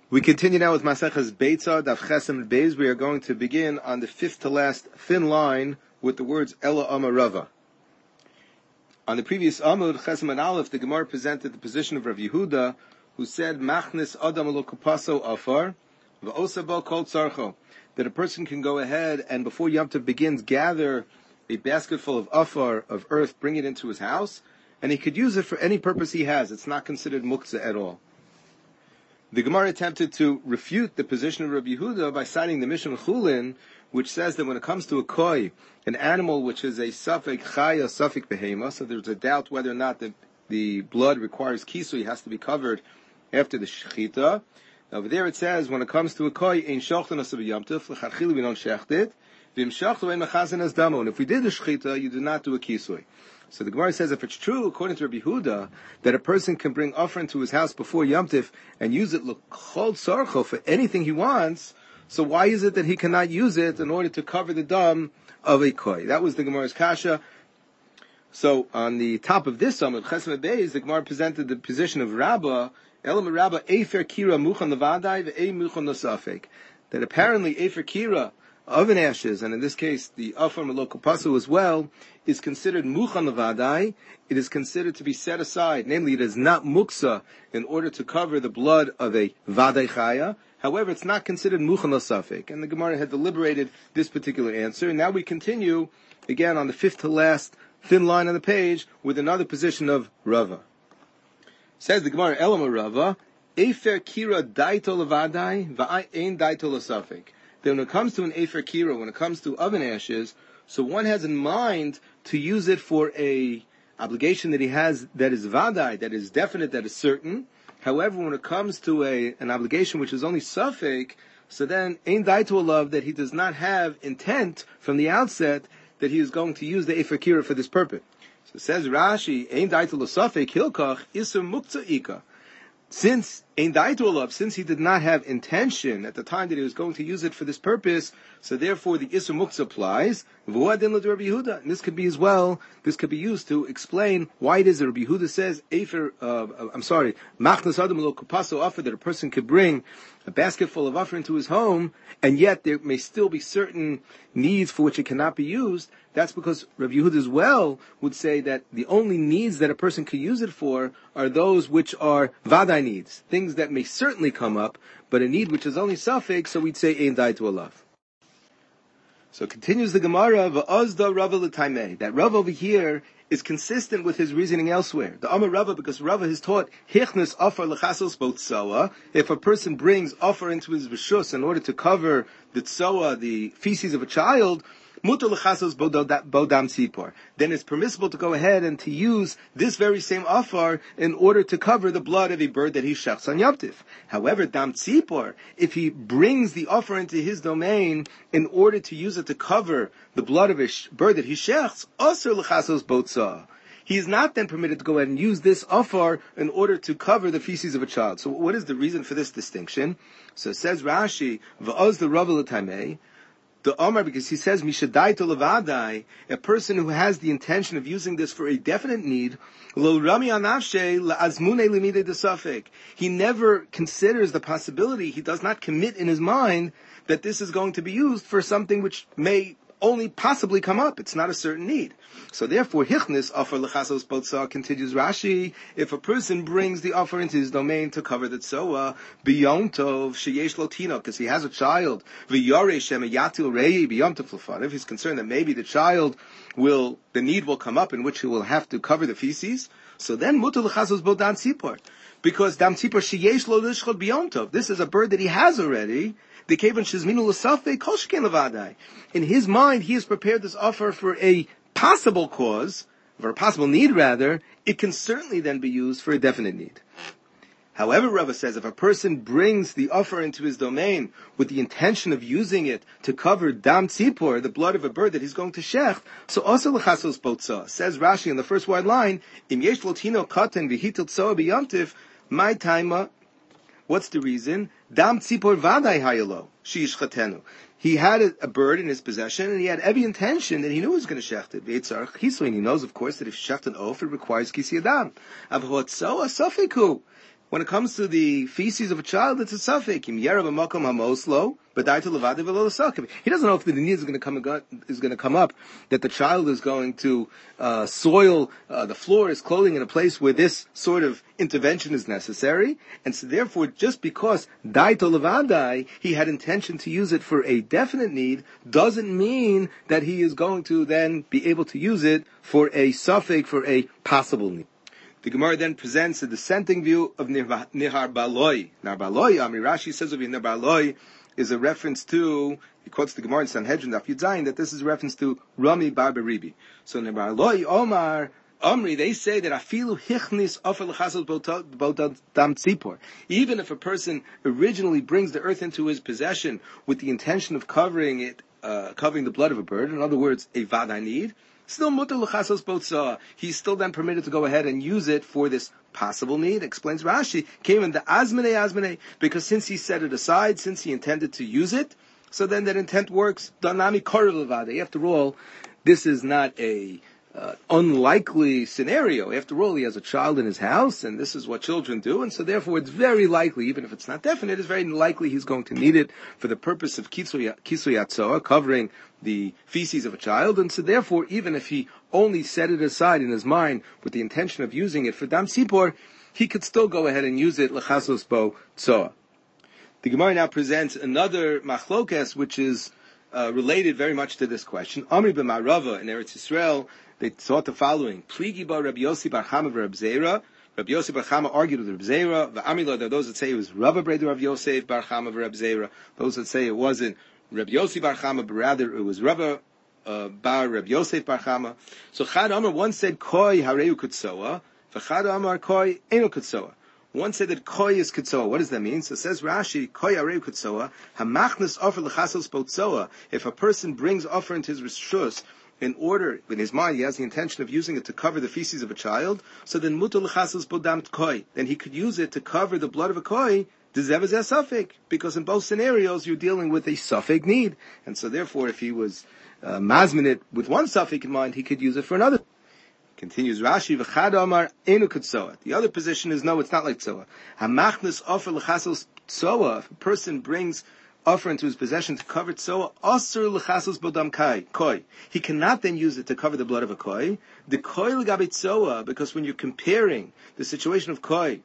We continue now with Maseches Beitza, Daf Chesem Beis. We are going to begin on the fifth to last thin line with the words Ela Amar Rava. On the previous Amud, Chesem and Aleph, the Gemara presented the position of Rav Yehuda, who said, Machnis Adam lo kupaso afar, v'osabo kol tzarcho, that a person can go ahead and before Yom Tov begins, gather a basket full of afar, of earth, bring it into his house, and he could use it for any purpose he has. It's not considered muktzah at all. The Gemara attempted to refute the position of Rabbi Yehuda by citing the Mishnah Chulin, which says that when it comes to a koi, an animal which is a suffik chaya, suffik behema, so there's a doubt whether or not the blood requires kisui, has to be covered after the shechita. Over there it says, when it comes to a koi, ein shochten asav yamtuf, l'chadchili we don't shecht it, v'im shachtu ein mechazin as damo, and if we did the shechita, you do not do a kisui. So the Gemara says if it's true, according to Rabbi Yehuda, that a person can bring offering to his house before Yom Tif and use it l'chol tzarcho for anything he wants, so why is it that he cannot use it in order to cover the dam of a koi? That was the Gemara's kasha. So on the top of this summit, Chesem Beis, the Gemara presented the position of Rabbah, Elam Rabbah, Efer Kira Muchan Levadai, Ve'e Muchan Nosafek. That apparently Efer Kira, oven ashes, and in this case the afar melokupasu as well, is considered muchan levadai. It is considered to be set aside. Namely, it is not muksa in order to cover the blood of a vadai chaya. However, it's not considered muchan l'safek. And the Gemara had deliberated this particular answer. And now we continue again on the fifth to last thin line on the page with another position of Rava. Says the Gemara, Elam Rava, Efer Kira daito levadai, va'ai ein daito l'safek. That when it comes to an Efer Kira, when it comes to oven ashes, so one has in mind to use it for a obligation that he has that is vadai, that is definite, that is certain. However, when it comes to an obligation which is only safek, so then ein daito alav, that he does not have intent from the outset that he is going to use the Efer Kira for this purpose. So says Rashi, ein daito l'safek hilkach isur muktzah ika. Since he did not have intention at the time that he was going to use it for this purpose, so therefore the Isur Muktzah applies. And this could be as well, this could be used to explain why it is that Rabbi Yehuda says, Machnas Adam lo kupaso offer, that a person could bring a basket full of offer into his home, and yet there may still be certain needs for which it cannot be used. That's because Rabbi Yehuda as well would say that the only needs that a person can use it for are those which are vadai needs, things that may certainly come up, but a need which is only suffix, so we'd say ein daito alav. So continues the Gemara, v'ozda Rava l'taimei, that Rava over here is consistent with his reasoning elsewhere. The Amar Rava, because Rava has taught hichnes offer lechasos botzoa. If a person brings offer into his rishus in order to cover the tzoa, the feces of a child, mutar lechasos bodam tzipor, then it's permissible to go ahead and to use this very same offer in order to cover the blood of a bird that he shechs on Yom Tif. However, dam tzipor, if he brings the offer into his domain in order to use it to cover the blood of a bird that he shechs, asur lechasos botza, he is not then permitted to go ahead and use this offer in order to cover the feces of a child. So what is the reason for this distinction? So it says Rashi, v'oz the Rava l'taimei, the Omar, because he says, Mishadaito levadai, a person who has the intention of using this for a definite need, lo rami anavshe la'azmune limide desafek. He never considers the possibility, he does not commit in his mind that this is going to be used for something which may only possibly come up. It's not a certain need. So therefore, hichnis offer lechasos botza, continues Rashi, if a person brings the offer into his domain to cover the tzoa, biyom tov sheyesh lo tino, because he has a child, v'yorei shemayatil rei biyom tov lefanav, he's concerned that maybe the need will come up in which he will have to cover the feces, so then mutar lechasos bo dam tzipor, because dam tzipor sheyesh lo lishchot biyom tov, this is a bird that he has already. In his mind, he has prepared this offer for a possible cause, for a possible need rather. It can certainly then be used for a definite need. However, Rava says, if a person brings the offer into his domain with the intention of using it to cover dam tzipor, the blood of a bird that he's going to shech, so also lechasos botza. Says Rashi in the first wide line, im yesh lotino katan v'hitil tzoa b'yamtiv, my taima. What's the reason? Dam tzipor vadai hayalo shiish chatenu. He had a bird in his possession, and he had every intention that he knew he was going to shecht it. And he knows, of course, that if you shecht an oaf, it requires kisi adam. Avhot tzoa safiku. When it comes to the feces of a child, it's a suffix. He doesn't know if the need is going to come up that the child is going to soil the floor, his clothing in a place where this sort of intervention is necessary, and so therefore, just because daito levadai, he had intention to use it for a definite need, doesn't mean that he is going to then be able to use it for a suffix, for a possible need. The Gemara then presents a dissenting view of Nihar Baloi. Nihar Baloi, Amri Rashi says of Nihar Baloi is a reference to, he quotes the Gemara in Sanhedrin, Daf Yud Zayin, that this is a reference to Rami Bar Beribi. So Nihar Baloi, Omar, Amri, they say that afilu hichnis ofel chasel bodam tzipor. Even if a person originally brings the earth into his possession with the intention of covering it, covering the blood of a bird, in other words, a vadai need, still mutar l'chasos botza. He's still then permitted to go ahead and use it for this possible need. Explains Rashi, came in the azmene, because since he set it aside, since he intended to use it, so then that intent works. Danami korel levade. After all, this is not a unlikely scenario. After all, he has a child in his house, and this is what children do, and so therefore it's very likely, even if it's not definite, it's very likely he's going to need it for the purpose of kisui atzoa, covering the feces of a child, and so therefore, even if he only set it aside in his mind with the intention of using it for dam sipor, he could still go ahead and use it lechasos bo tzoa. The Gemara now presents another machlokes, which is related very much to this question. Amri b'Marava in Eretz Yisrael, they thought the following: Pligi ba Rabbi Yossi bar Chama v'Rab Zeira. Rabbi Yossi bar Chama argued with Rab Zeira. V'Amila, there are those that say it was Rava Breder Rav Yosef bar Chama v'Rab Zeira. Those that say it wasn't Rabbi Yossi bar Chama, but rather it was Rava bar Rab Yosef bar Chama. So Chad Amar, one said Koi hareu kutsoa, v'Chad Amar Koi eno kutsoa. One said that Koi is kutsoa. What does that mean? So says Rashi, Koi hareu kutsoa, hamachnas offer l'chasos botzoa. If a person brings offer into his rishus, in order, in his mind, he has the intention of using it to cover the feces of a child, so then mutar l'chasos bodam koi. Then he could use it to cover the blood of a koi, d'zevazeh suffix, because in both scenarios you're dealing with a suffix need. And so therefore, if he was mazmin it with one suffix in mind, he could use it for another. Continues Rashi, v'chad amar enu kutsoa. The other position is no, it's not like tzoa. Hamachnas offer l'chasos tzoa. If a person brings offer into his possession to cover tzoa, asur l'chasos bodam koi. He cannot then use it to cover the blood of a koi. The koi l'gabe tzoa, because when you're comparing the situation of koi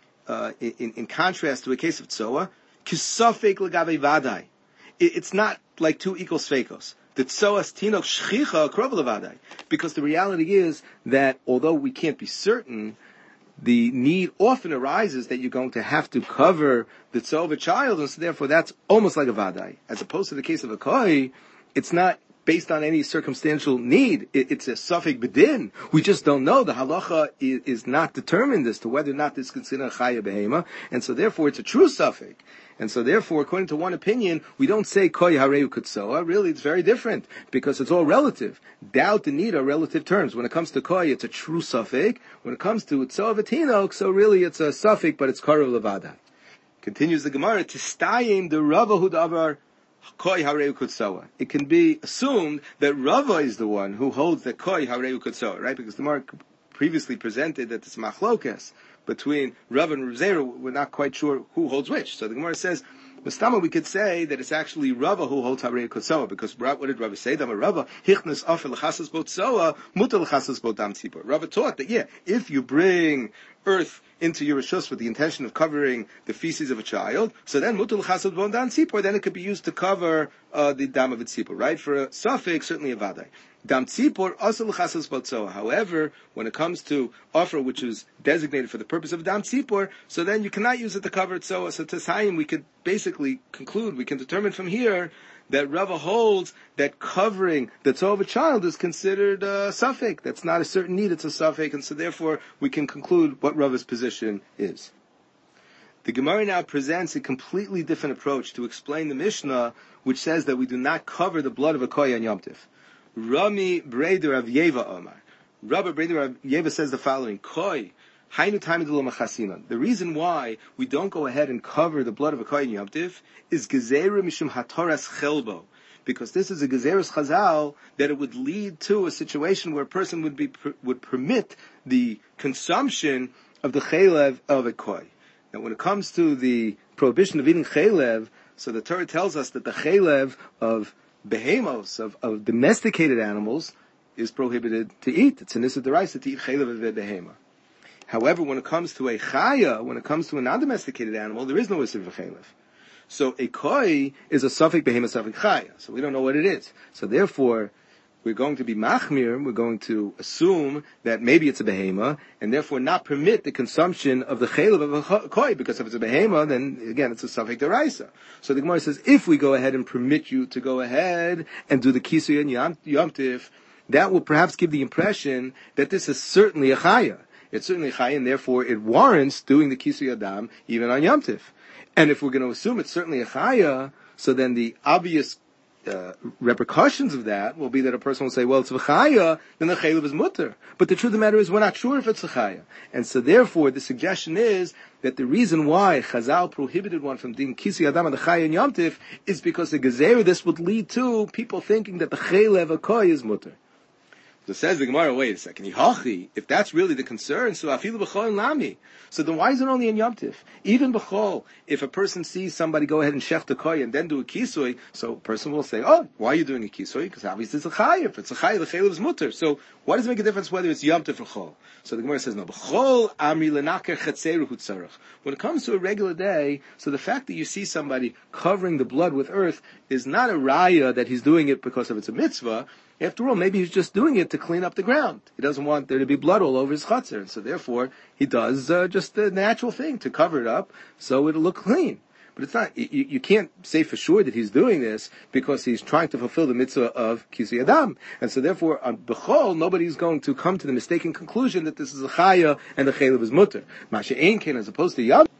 in contrast to a case of tzoa, kisafek l'gabe vadai. It's not like two equal sfekos. The tzoas tinok shchicha krov levadai. Because the reality is that although we can't be certain, the need often arises that you're going to have to cover the tzoa of a child, and so therefore that's almost like a vadai. As opposed to the case of a koi, it's not based on any circumstantial need. It's a suffix bedin. We just don't know. The halacha is not determined as to whether or not this is considered a chaya behema, and so therefore it's a true suffix. And so therefore, according to one opinion, we don't say koi hareu kutsoa. Really, it's very different, because it's all relative. Doubt and need are relative terms. When it comes to koi, it's a true suffix. When it comes to tzoa v'tinok, so really it's a suffix, but it's karev levada. Continues the Gemara, tistayim the Rava hu davar koi hareu kutsoa. It can be assumed that Rava is the one who holds that koi hareu kutsoa, right? Because the Gemara previously presented that it's machlokes between Rav and Rav Zeira. We're not quite sure who holds which. So the Gemara says, Mustama, we could say that it's actually Rava who holds Harei Kotsoa, because what did Rava say? Dama Rava, Hichnas Afer L'chasas Botsoa, Mutar L'chasas Botam Tzipor. Rava taught that, if you bring earth into your rishus with the intention of covering the feces of a child, so then Mutar L'chasas Botam Tzipor, then it could be used to cover the dam of a tzipor, right? For a suffix, certainly a vadai. Dam tzipor also l'chasas botzoa. However, when it comes to offer which is designated for the purpose of dam tzipor, so then you cannot use it to cover tzoa. So Tesayim, we could basically conclude, we can determine from here that Rava holds that covering the tzoa of a child is considered a suffix. That's not a certain need, it's a suffix, and so therefore we can conclude what Rava's position is. The Gemara now presents a completely different approach to explain the Mishnah, which says that we do not cover the blood of a koy on Yom Tiv. Rami Breder Rav Yeva Omar. Rabbi Breder Rav Yeva says the following: Koi, hainu taimidul machasinan. The reason why we don't go ahead and cover the blood of a kohen Yom Tiv is gezerah mishum hatoras chelbo, because this is a gezeras chazal that it would lead to a situation where a person would permit the consumption of the chelev of a koi. that when it comes to the prohibition of eating chaylev, so the Torah tells us that the chaylev of behemos, of domesticated animals, is prohibited to eat. It's an issa d'oraisa to eat chaylev of a behema. However, when it comes to a chaya, when it comes to a non-domesticated animal, there is no issa of chaylev. So a koi is a suffix behema, suffix chaya. So we don't know what it is. So therefore, we're going to be machmir, we're going to assume that maybe it's a behema, and therefore not permit the consumption of the chaylev of a koi, because if it's a behema, then again, it's a suffix deraisa. So the Gemara says, if we go ahead and permit you to go ahead and do the kisui and yom tif, that will perhaps give the impression that this is certainly a chaya. It's certainly a chaya, and therefore it warrants doing the kisui adam even on yom tif. And if we're going to assume it's certainly a chaya, so then the obvious repercussions of that will be that a person will say, well, it's a chaya, then the chaylev is mutter. But the truth of the matter is, we're not sure if it's a chaya. And so therefore, the suggestion is that the reason why Chazal prohibited one from doing kisi adam and the chaya and yom tif is because the gezer, this would lead to people thinking that the chaylev a koy is mutter. So says the Gemara, wait a second, if that's really the concern, so afilu b'chol and lami. So then why is it only in Yom Tif? Even b'chol, if a person sees somebody go ahead and shech the koy and then do a kisui, so a person will say, oh, why are you doing a kisui? Because obviously it's a chay. If it's a chay, the chaylev is mutter. So why does it make a difference whether it's Yom Tif or chol? So the Gemara says, no, b'chol amri lenaker chetzeru hu tzarech. When it comes to a regular day, so the fact that you see somebody covering the blood with earth is not a raya that he's doing it because of it's a mitzvah. After all, maybe he's just doing it to clean up the ground. He doesn't want there to be blood all over his chutzner, and so therefore he does just the natural thing to cover it up so it'll look clean. But it's not. You can't say for sure that he's doing this because he's trying to fulfill the mitzvah of kisui adam, and so therefore on bechol nobody's going to come to the mistaken conclusion that this is a chaya and the chaylev is mutter. Masha ein ken, as opposed to yom.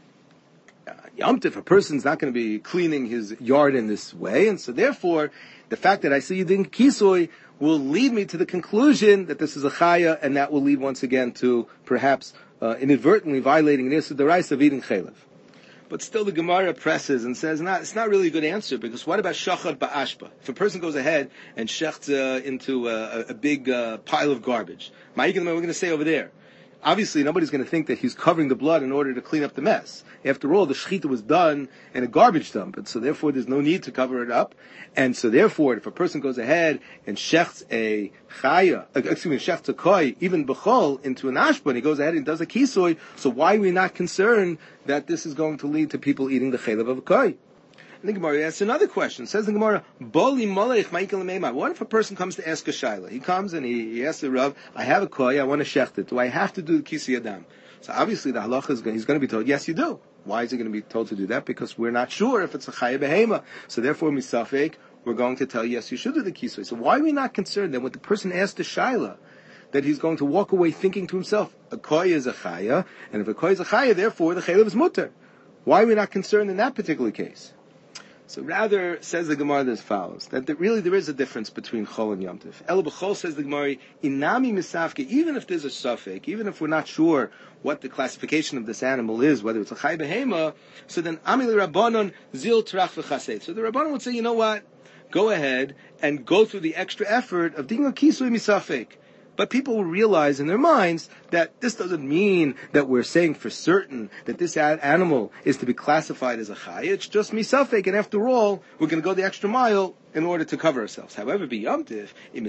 Yom Tif, a person's not going to be cleaning his yard in this way, and so therefore, the fact that I see you doing kisui will lead me to the conclusion that this is a chaya, and that will lead once again to perhaps inadvertently violating an issa d'oraisa of eating chaylev. But still the Gemara presses and says, it's not really a good answer, because what about shachar ba'ashpa? If a person goes ahead and shechts into a big pile of garbage, what are we going to say over there? Obviously, nobody's going to think that he's covering the blood in order to clean up the mess. After all, the shechita was done in a garbage dump, and so therefore there's no need to cover it up. And so therefore, if a person goes ahead and shechts a chaya, shechts a koi, even b'chol, into an ashba, and he goes ahead and does a kisoi, so why are we not concerned that this is going to lead to people eating the chaylev of a koi? And the Gemara asks another question. Says the Gemara, Boli molech ma'ikal meimah. What if a person comes to ask a shaila? He comes and he asks the Rav, I have a koi, I want to shecht it. Do I have to do the kisui adam? So obviously the halacha is he's going to be told, yes, you do. Why is he going to be told to do that? Because we're not sure if it's a chaya behema. So therefore, misafek, we're going to tell you, yes, you should do the kisui. So why are we not concerned that when the person asks the shaila, that he's going to walk away thinking to himself, a koi is a chaya, and if a koi is a chaya, therefore the chaylev is mutter. Why are we not concerned in that particular case? So rather, says the Gemara as follows, that really there is a difference between Chol and Yom Tif. El B'chol, says the Gemara, Inami Misafke, even if there's a suffix, even if we're not sure what the classification of this animal is, whether it's a Chai Behema, so then Ami Rabbanon Zil Terach V'Chaseit. So the Rabbanon would say, you know what? Go ahead and go through the extra effort of doing a Kisui Misafek. But people will realize in their minds that this doesn't mean that we're saying for certain that this animal is to be classified as a chai. It's just misafek, and after all, we're going to go the extra mile in order to cover ourselves. However, b'yomtiv,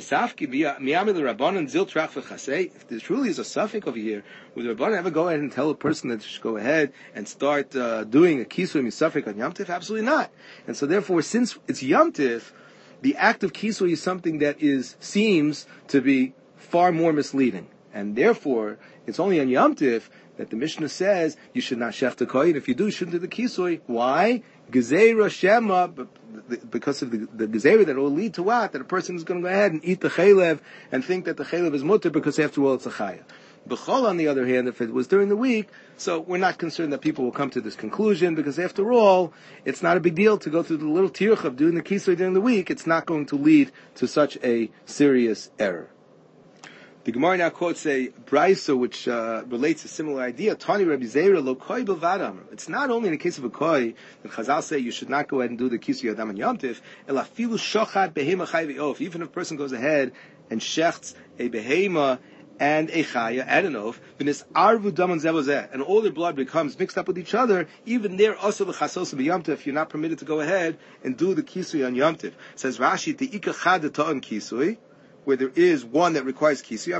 if there truly is a suffix over here, would the Rabbanan ever go ahead and tell a person that they should go ahead and start doing a kisui misafek on yomtiv? Absolutely not. And so therefore, since it's yomtiv, the act of kisui is something that seems to be far more misleading. And therefore, it's only on Yom Tif that the Mishnah says you should not shech the kohen. If you do, you shouldn't do the kisui. Why? Gezeira shema, because of the gezeira that will lead to what? That a person is going to go ahead and eat the chaylev and think that the chaylev is mutter because after all it's a chaya. B'chol, on the other hand, if it was during the week, so we're not concerned that people will come to this conclusion because after all, it's not a big deal to go through the little tirch of doing the kisui during the week. It's not going to lead to such a serious error. The Gemara now quotes a brayso which relates a similar idea. Tani Rabbi Zeira lo koi b'vadam. It's not only in the case of a koi that Chazal say you should not go ahead and do the kisui adam and yom tif. Ela filu shochat behema chai v'of. Even if a person goes ahead and shechts a behema and a chaya and an oaf, and all their blood becomes mixed up with each other, even there also the chasos b'yamtiv, you're not permitted to go ahead and do the kisui on yamtiv. Says Rashi, the ika chad ta'on kisui, where there is one that requires kisui,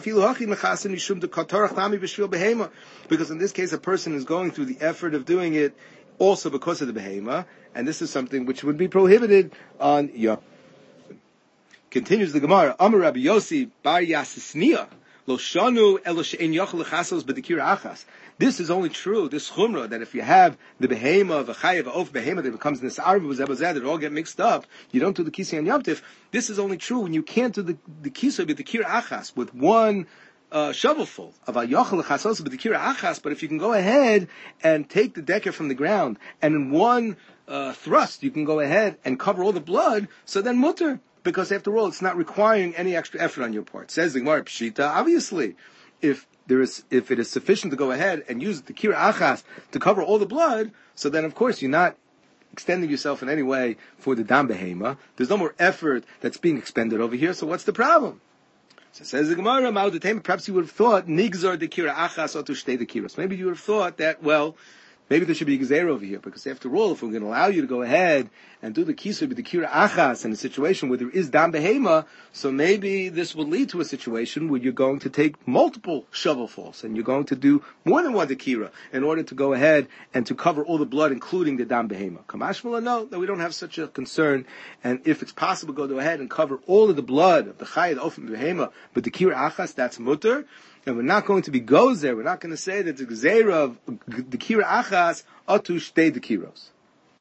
because in this case a person is going through the effort of doing it also because of the behema, and this is something which would be prohibited on yom. Continues the Gemara, Amar Rabbi Yossi bar Yasisniya, Lo shanu elo she'en yochel lechasos b'dikir achas. This is only true, this chumrah, that if you have the behema of a chayav, of behema that becomes nisarv, that it all get mixed up, you don't do the kisei on Yom Tif. This is only true when you can't do the kisei b'dikir achas with one shovelful of a yochel lechasos b'dikir achas. But if you can go ahead and take the decker from the ground, and in one thrust you can go ahead and cover all the blood, so then mutter. Because after all, it's not requiring any extra effort on your part. Says the Gemara Pshita, obviously, if it is sufficient to go ahead and use the kira achas to cover all the blood, so then of course you're not extending yourself in any way for the dam behema. There's no more effort that's being expended over here, so what's the problem? So says the Gemara, perhaps you would have thought, nigzar the kira achas or to shtei the kiros. Maybe you would have thought that, well, maybe there should be a gezer over here, because after all, if we're going to allow you to go ahead and do the kisur with the kira achas in a situation where there is dam behema, so maybe this will lead to a situation where you're going to take multiple shovelfuls, and you're going to do more than one kira in order to go ahead and to cover all the blood, including the dam behema. Kamashmala, no, that we don't have such a concern, and if it's possible, go ahead and cover all of the blood of the chayah, the ofen behema, but the kira achas, that's mutter. And we're not going to be gozer. We're not going to say that the gzeira of the kira achas ought to stay the kiros.